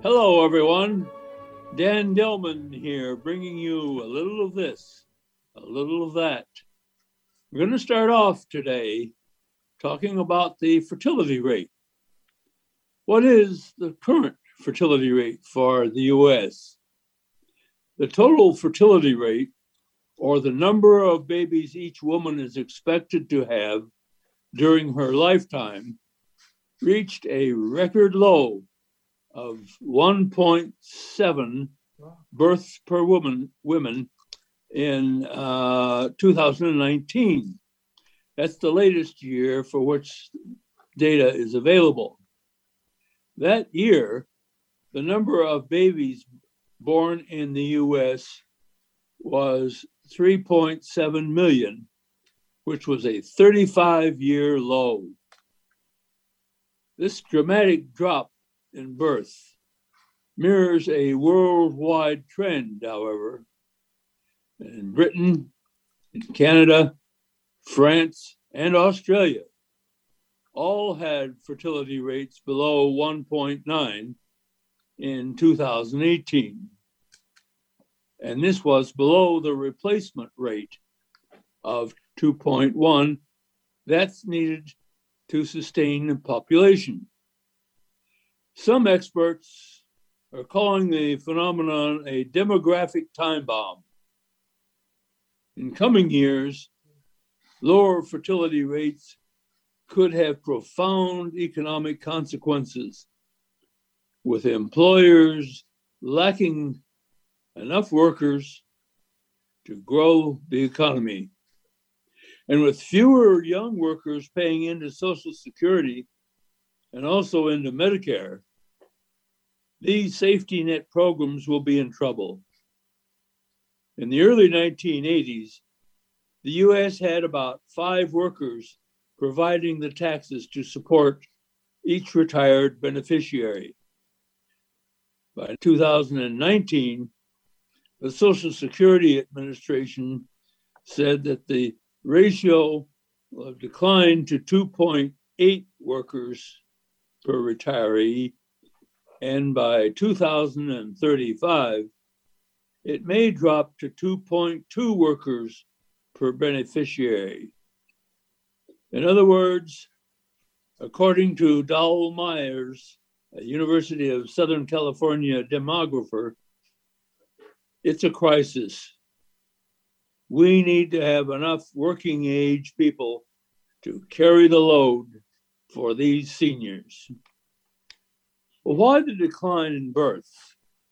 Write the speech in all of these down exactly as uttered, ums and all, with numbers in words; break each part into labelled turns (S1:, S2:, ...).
S1: Hello, everyone. Dan Dillman here, bringing you a little of this, a little of that. We're going to start off today talking about the fertility rate. What is the current fertility rate for the U S? The total fertility rate, or the number of babies each woman is expected to have during her lifetime, reached a record low of one point seven births per woman women in uh, two thousand nineteen. That's the latest year for which data is available. That year, the number of babies born in the U S was three point seven million, which was a thirty-five year low. This dramatic drop in birth mirrors a worldwide trend, however. In Britain, in Canada, France, and Australia all had fertility rates below one point nine in two thousand eighteen. And this was below the replacement rate of two point one that's needed to sustain the population. Some experts are calling the phenomenon a demographic time bomb. In coming years, lower fertility rates could have profound economic consequences, with employers lacking enough workers to grow the economy. And with fewer young workers paying into Social Security and also into Medicare, these safety net programs will be in trouble. In the early nineteen eighties, the U S had about five workers providing the taxes to support each retired beneficiary. By two thousand nineteen, the Social Security Administration said that the ratio will have declined to two point eight workers per retiree, and by two thousand thirty-five, it may drop to two point two workers per beneficiary. In other words, according to Dowell Myers, a University of Southern California demographer, it's a crisis. We need to have enough working age people to carry the load for these seniors. Well, why the decline in births?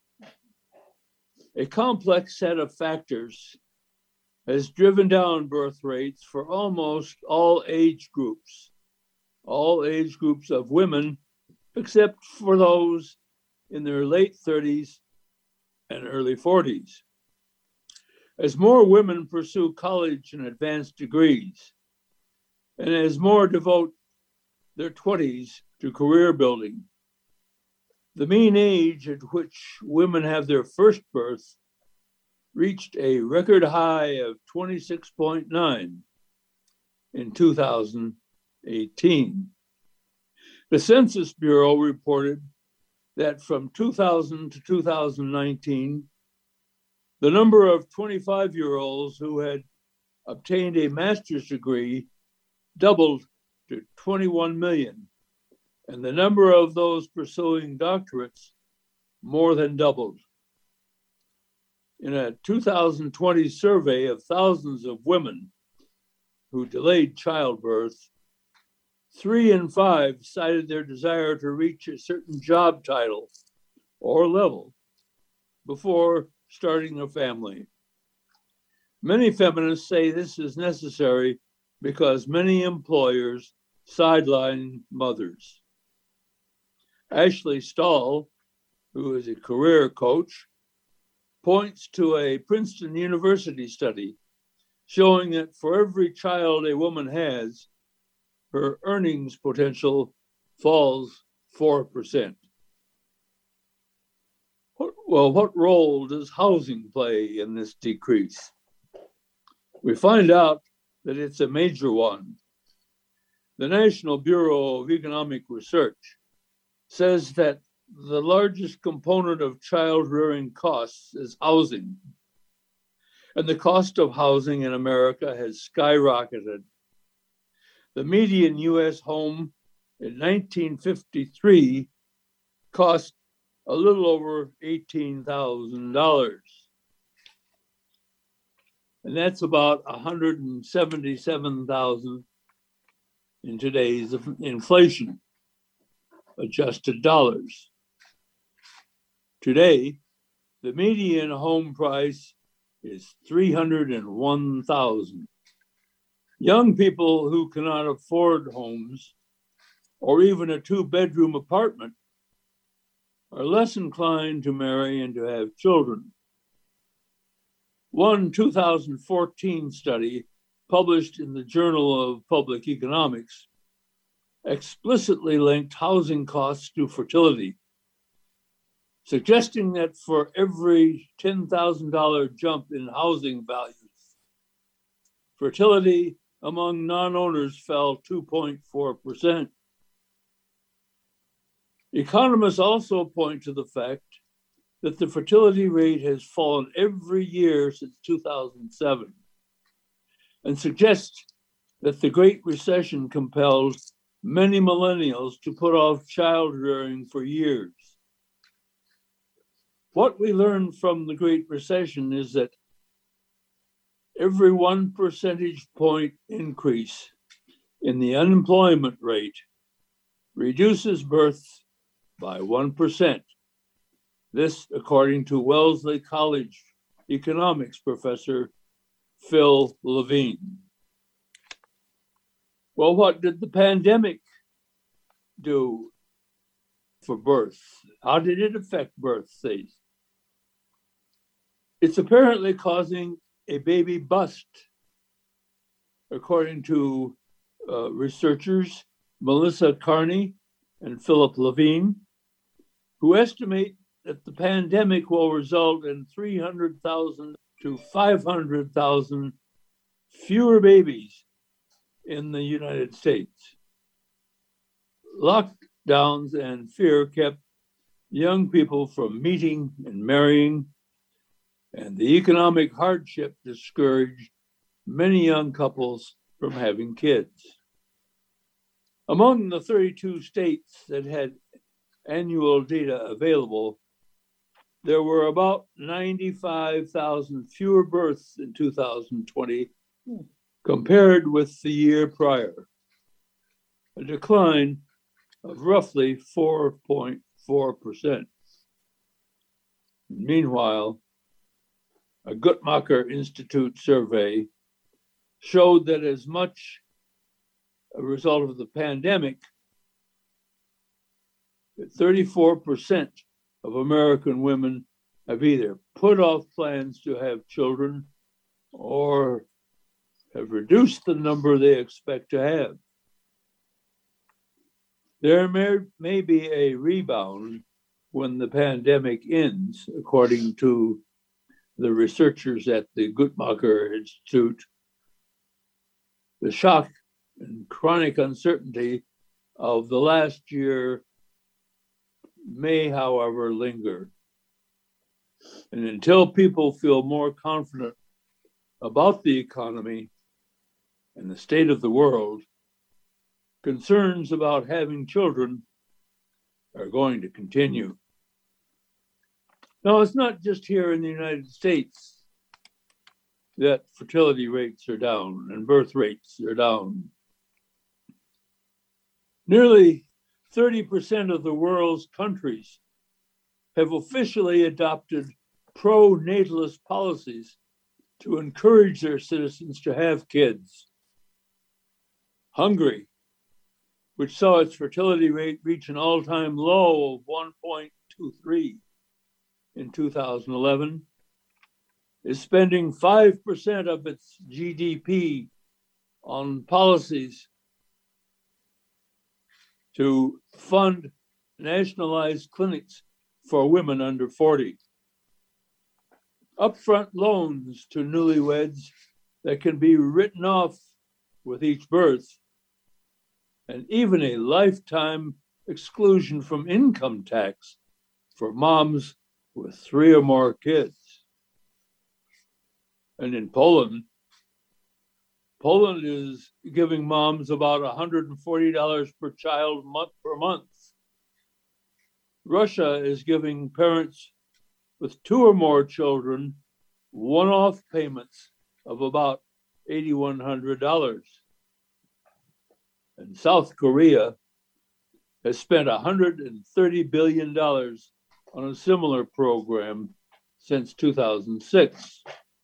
S1: A complex set of factors has driven down birth rates for almost all age groups, all age groups of women, except for those in their late thirties and early forties. As more women pursue college and advanced degrees, and as more devote their twenties to career building, the mean age at which women have their first birth reached a record high of twenty-six point nine in two thousand eighteen. The Census Bureau reported that from two thousand to two thousand nineteen, the number of twenty-five-year-olds who had obtained a master's degree doubled to twenty-one million, and the number of those pursuing doctorates more than doubled. In a two thousand twenty survey of thousands of women who delayed childbirth, three in five cited their desire to reach a certain job title or level before starting a family. Many feminists say this is necessary because many employers sideline mothers. Ashley Stahl, who is a career coach, points to a Princeton University study showing that for every child a woman has, her earnings potential falls four percent. Well, what role does housing play in this decrease? We find out that it's a major one. The National Bureau of Economic Research says that the largest component of child rearing costs is housing. And the cost of housing in America has skyrocketed. The median U S home in nineteen fifty-three cost a little over eighteen thousand dollars. And that's about one hundred seventy-seven thousand dollars in today's inflation adjusted dollars. Today, the median home price is three hundred one thousand dollars. Young people who cannot afford homes or even a two-bedroom apartment are less inclined to marry and to have children. One two thousand fourteen study published in the Journal of Public Economics explicitly linked housing costs to fertility, suggesting that for every ten thousand dollars jump in housing values, fertility among non-owners fell two point four percent. Economists also point to the fact that the fertility rate has fallen every year since two thousand seven and suggest that the Great Recession compelled many millennials to put off child rearing for years. What we learned from the Great Recession is that every one percentage point increase in the unemployment rate reduces births by one percent. This, according to Wellesley College economics professor Phil Levine. Well, what did the pandemic do for birth? How did it affect birth rates? It's apparently causing a baby bust, according to uh, researchers Melissa Carney and Philip Levine, who estimate that the pandemic will result in three hundred thousand to five hundred thousand fewer babies in the United States. Lockdowns and fear kept young people from meeting and marrying, and the economic hardship discouraged many young couples from having kids. Among the thirty-two states that had annual data available, there were about ninety-five thousand fewer births in two thousand twenty compared with the year prior, a decline of roughly four point four percent. Meanwhile, a Guttmacher Institute survey showed that as much a result of the pandemic, that thirty-four percent of American women have either put off plans to have children or have reduced the number they expect to have. There may, may be a rebound when the pandemic ends, according to the researchers at the Guttmacher Institute. The shock and chronic uncertainty of the last year may, however, linger. And until people feel more confident about the economy and the state of the world, concerns about having children are going to continue. Now, it's not just here in the United States that fertility rates are down and birth rates are down. Nearly thirty percent of the world's countries have officially adopted pro-natalist policies to encourage their citizens to have kids. Hungary, which saw its fertility rate reach an all-time low of one point two three in two thousand eleven, is spending five percent of its G D P on policies to fund nationalized clinics for women under forty. Upfront loans to newlyweds that can be written off with each birth, and even a lifetime exclusion from income tax for moms with three or more kids. And in Poland, Poland is giving moms about one hundred forty dollars per child month per month. Russia is giving parents with two or more children one-off payments of about eight thousand one hundred dollars. And South Korea has spent one hundred thirty billion dollars on a similar program since two thousand six.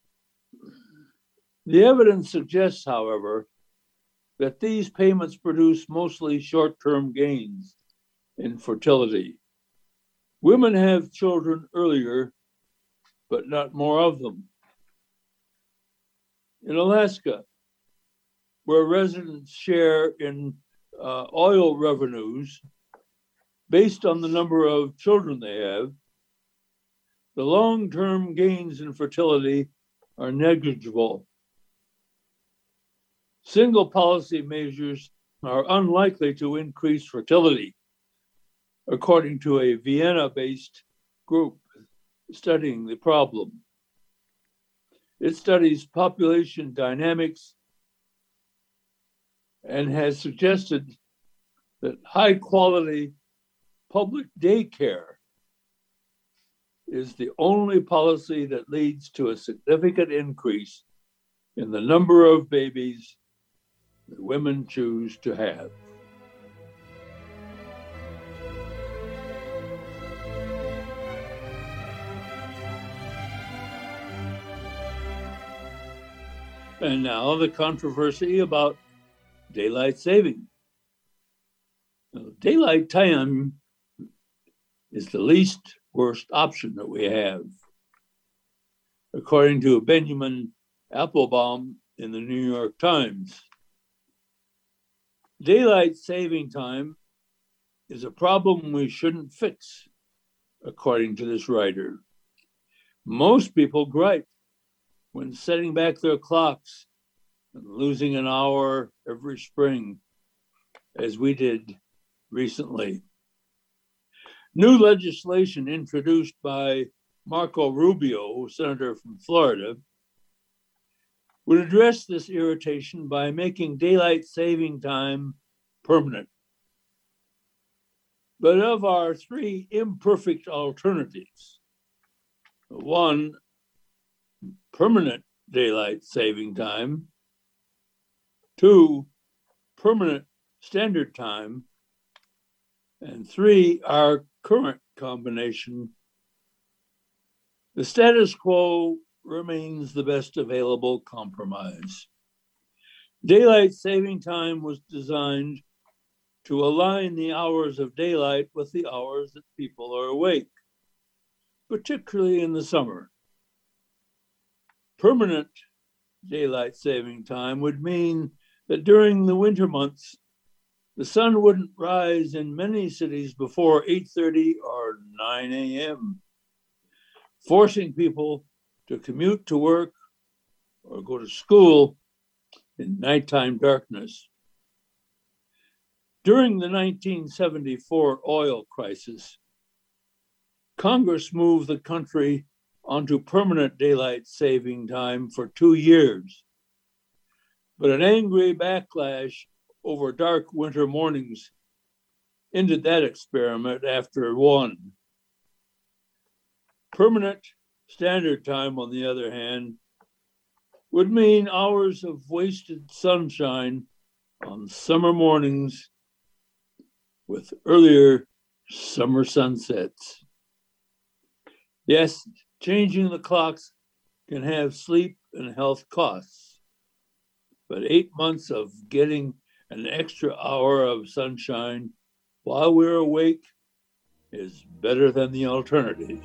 S1: The evidence suggests, however, that these payments produce mostly short-term gains in fertility. Women have children earlier, but not more of them. In Alaska, where residents share in uh, oil revenues based on the number of children they have, the long-term gains in fertility are negligible. Single policy measures are unlikely to increase fertility, according to a Vienna-based group studying the problem. It studies population dynamics and has suggested that high-quality public daycare is the only policy that leads to a significant increase in the number of babies that women choose to have. And now the controversy about daylight saving. Now, daylight time is the least worst option that we have, according to Benjamin Applebaum in the New York Times. Daylight saving time is a problem we shouldn't fix, according to this writer. Most people gripe when setting back their clocks and losing an hour every spring, as we did recently. New legislation introduced by Marco Rubio, senator from Florida, would address this irritation by making daylight saving time permanent. But of our three imperfect alternatives, one, permanent daylight saving time, two, permanent standard time, and three, our current combination, the status quo remains the best available compromise. Daylight saving time was designed to align the hours of daylight with the hours that people are awake, particularly in the summer. Permanent daylight saving time would mean that during the winter months, the sun wouldn't rise in many cities before eight thirty or nine a.m., forcing people to commute to work or go to school in nighttime darkness. During the nineteen seventy-four oil crisis, Congress moved the country onto permanent daylight saving time for two years. But an angry backlash over dark winter mornings ended that experiment after one. Permanent standard time, on the other hand, would mean hours of wasted sunshine on summer mornings with earlier summer sunsets. Yes, changing the clocks can have sleep and health costs, but eight months of getting an extra hour of sunshine while we're awake is better than the alternatives.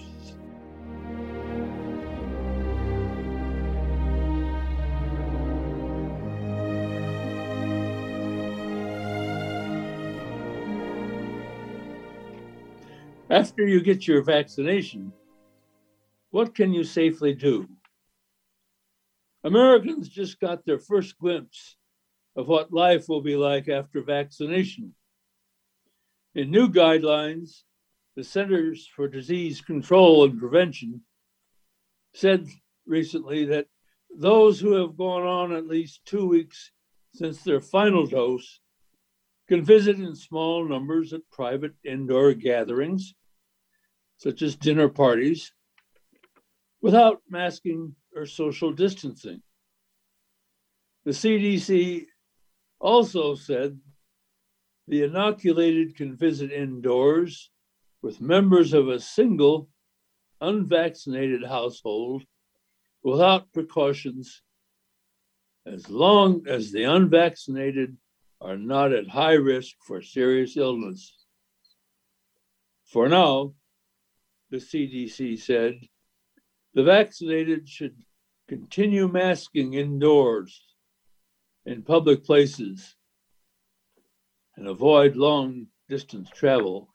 S1: After you get your vaccination, what can you safely do? Americans just got their first glimpse of what life will be like after vaccination. In new guidelines, the Centers for Disease Control and Prevention said recently that those who have gone on at least two weeks since their final dose can visit in small numbers at private indoor gatherings, such as dinner parties, without masking or social distancing. The C D C also said the inoculated can visit indoors with members of a single unvaccinated household without precautions, as long as the unvaccinated are not at high risk for serious illness. For now, the C D C said, the vaccinated should continue masking indoors in public places and avoid long distance travel.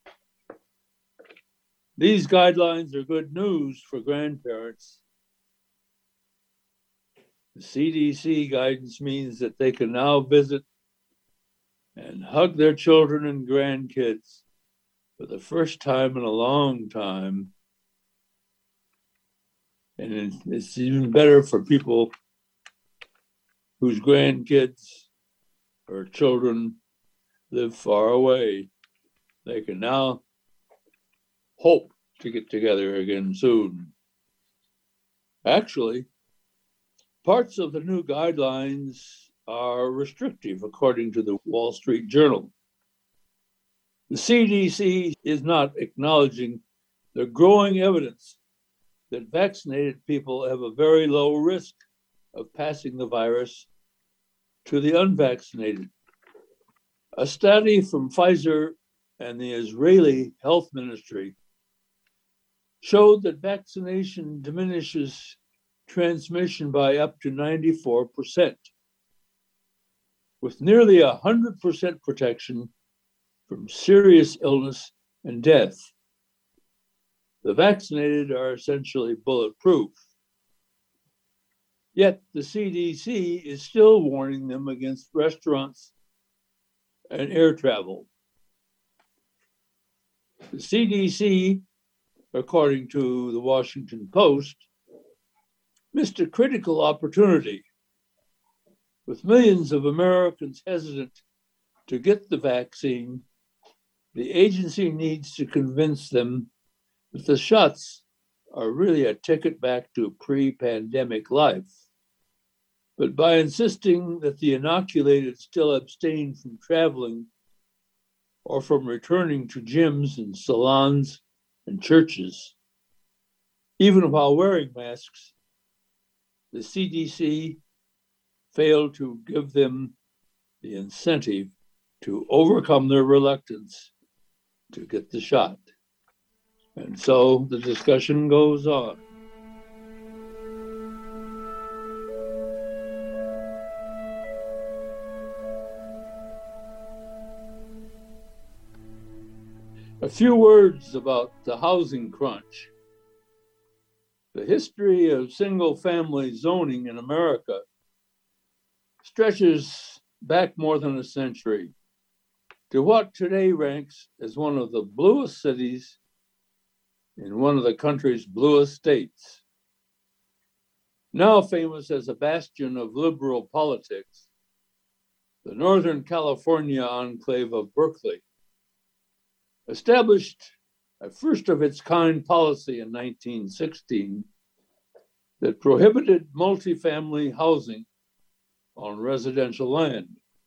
S1: These guidelines are good news for grandparents. The C D C guidance means that they can now visit and hug their children and grandkids for the first time in a long time. And it's even better for people whose grandkids or children live far away. They can now hope to get together again soon. Actually, parts of the new guidelines are restrictive, according to the Wall Street Journal. The C D C is not acknowledging the growing evidence that vaccinated people have a very low risk of passing the virus to the unvaccinated. A study from Pfizer and the Israeli Health Ministry showed that vaccination diminishes transmission by up to ninety-four percent, with nearly one hundred percent protection from serious illness and death. The vaccinated are essentially bulletproof. Yet the C D C is still warning them against restaurants and air travel. The C D C, according to the Washington Post, missed a critical opportunity. With millions of Americans hesitant to get the vaccine, the agency needs to convince them that the shots are really a ticket back to pre-pandemic life. But by insisting that the inoculated still abstain from traveling or from returning to gyms and salons and churches, even while wearing masks, the C D C failed to give them the incentive to overcome their reluctance to get the shot. And so the discussion goes on. A few words about the housing crunch. The history of single-family zoning in America stretches back more than a century to what today ranks as one of the bluest cities in one of the country's bluest states. Now famous as a bastion of liberal politics, the Northern California enclave of Berkeley established a first of its kind policy in nineteen sixteen that prohibited multifamily housing on residential land.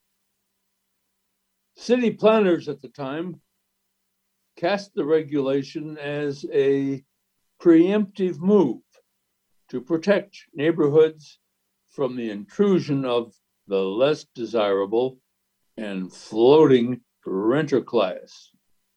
S1: City planners at the time cast the regulation as a preemptive move to protect neighborhoods from the intrusion of the less desirable and floating renter class.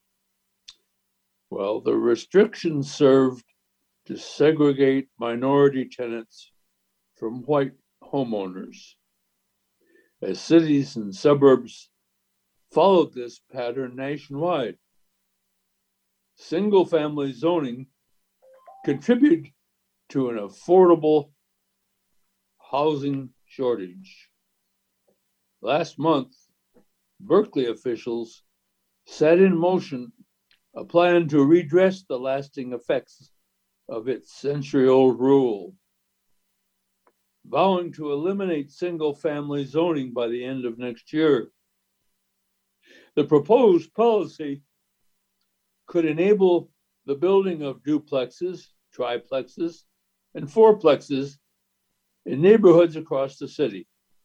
S1: Well, the restrictions served to segregate minority tenants from white homeowners. As cities and suburbs followed this pattern nationwide, single-family zoning contributed to an affordable housing shortage. Last month, Berkeley officials set in motion a plan to redress the lasting effects of its century-old rule, vowing to eliminate single-family zoning by the end of next year. The proposed policy could enable the building of duplexes, triplexes, and fourplexes in neighborhoods across the city.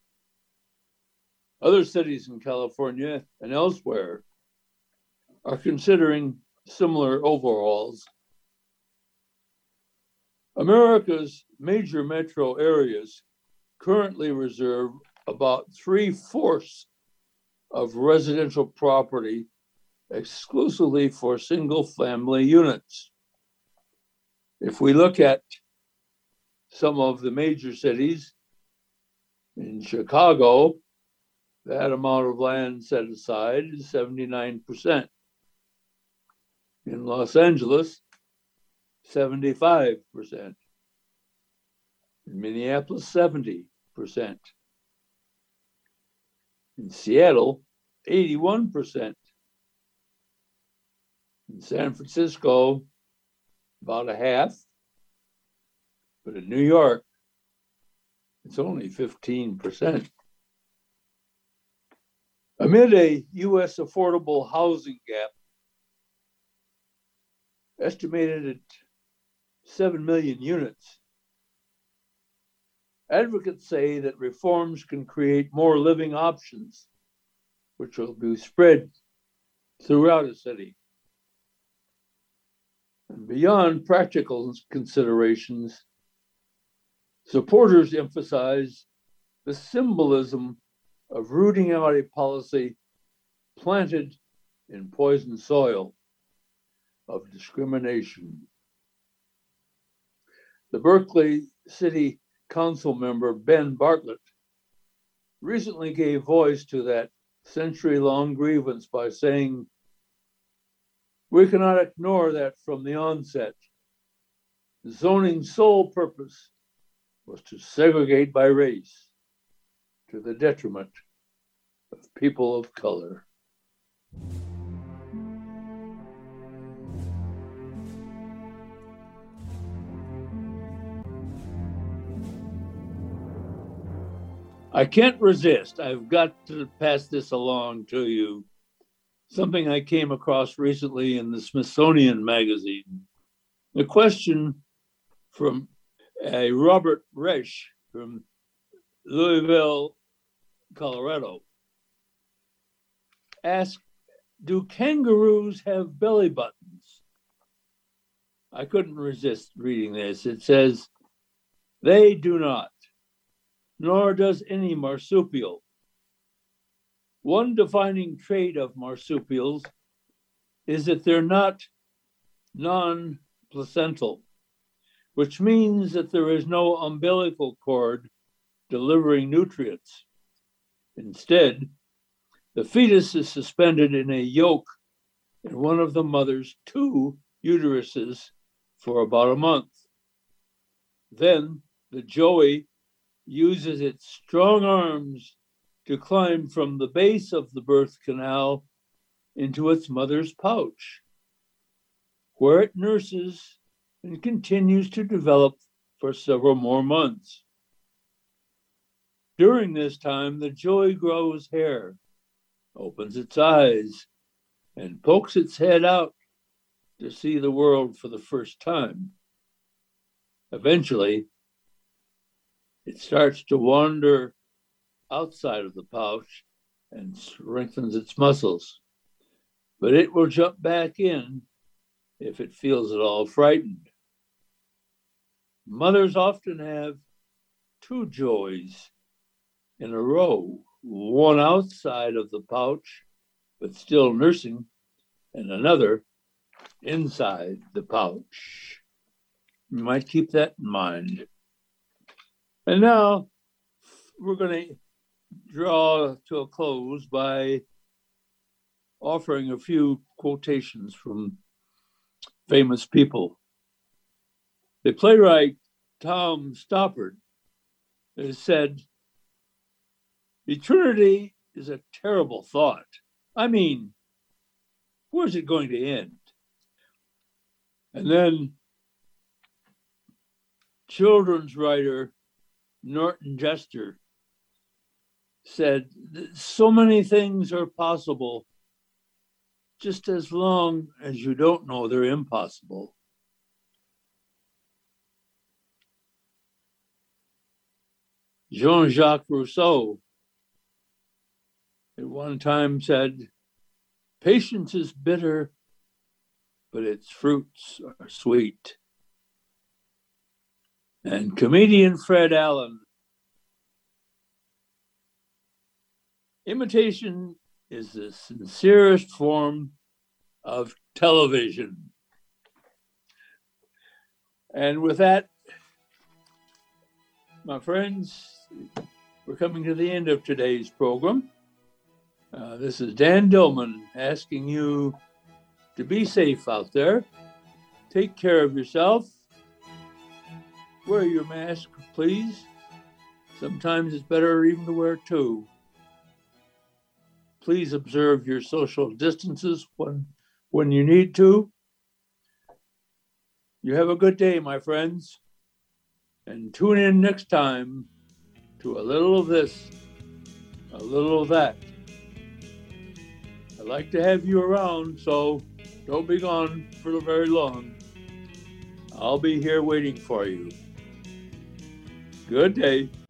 S1: Other cities in California and elsewhere are considering similar overhauls. America's major metro areas currently reserve about three-fourths of residential property exclusively for single-family units. If we look at some of the major cities, in Chicago, that amount of land set aside is seventy-nine percent. In Los Angeles, seventy-five percent. In Minneapolis, seventy percent. In Seattle, eighty-one percent. In San Francisco, about a half. But in New York, it's only fifteen percent. Amid a U S affordable housing gap, estimated at seven million units, advocates say that reforms can create more living options, which will be spread throughout a city. And beyond practical considerations, supporters emphasize the symbolism of rooting out a policy planted in poisoned soil of discrimination. The Berkeley City Council member, Ben Bartlett, recently gave voice to that century-long grievance by saying, "We cannot ignore that from the onset. Zoning's sole purpose was to segregate by race to the detriment of people of color." I can't resist. I've got to pass this along to you. Something I came across recently in the Smithsonian Magazine. A question from a Robert Resch from Louisville, Colorado, asked, "Do kangaroos have belly buttons?" I couldn't resist reading this. It says, "They do not, nor does any marsupial. One defining trait of marsupials is that they're not non-placental, which means that there is no umbilical cord delivering nutrients. Instead, the fetus is suspended in a yolk in one of the mother's two uteruses for about a month. Then the joey uses its strong arms to climb from the base of the birth canal into its mother's pouch, where it nurses and continues to develop for several more months. During this time, the joey grows hair, opens its eyes, and pokes its head out to see the world for the first time. Eventually, it starts to wander outside of the pouch and strengthens its muscles, but it will jump back in if it feels at all frightened. Mothers often have two joeys in a row, one outside of the pouch, but still nursing, and another inside the pouch. You might keep that in mind. And now we're going to draw to a close by offering a few quotations from famous people. The playwright Tom Stoppard has said, "Eternity is a terrible thought. I mean, where's it going to end? And then children's writer Norton Jester said, so many things are possible just as long as you don't know they're impossible. Jean-Jacques Rousseau at one time said, patience is bitter, but its fruits are sweet. And comedian Fred Allen, imitation is the sincerest form of television. And with that, my friends, we're coming to the end of today's program. Uh, this is Dan Dillman asking you to be safe out there. Take care of yourself. Wear your mask, please. Sometimes it's better even to wear two. Please observe your social distances when, when you need to. You have a good day, my friends. And tune in next time to a little of this, a little of that. I'd like to have you around, so don't be gone for very long. I'll be here waiting for you. Good day.